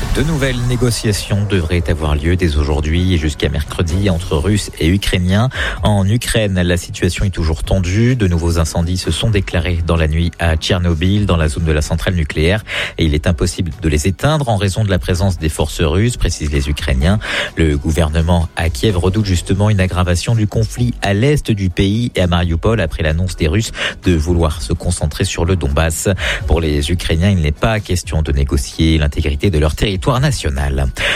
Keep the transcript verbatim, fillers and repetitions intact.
De nouvelles négociations devraient avoir lieu dès aujourd'hui et jusqu'à mercredi entre Russes et Ukrainiens. En Ukraine, la situation est toujours tendue. De nouveaux incendies se sont déclarés dans la nuit à Tchernobyl, dans la zone de la centrale nucléaire. Et il est impossible de les éteindre en raison de la présence des forces russes, précisent les Ukrainiens. Le gouvernement à Kiev redoute justement une aggravation du conflit à l'est du pays et à Mariupol après l'annonce des Russes de vouloir se concentrer sur le Donbass. Pour les Ukrainiens, il n'est pas question de négocier l'intégrité de leur territoire national.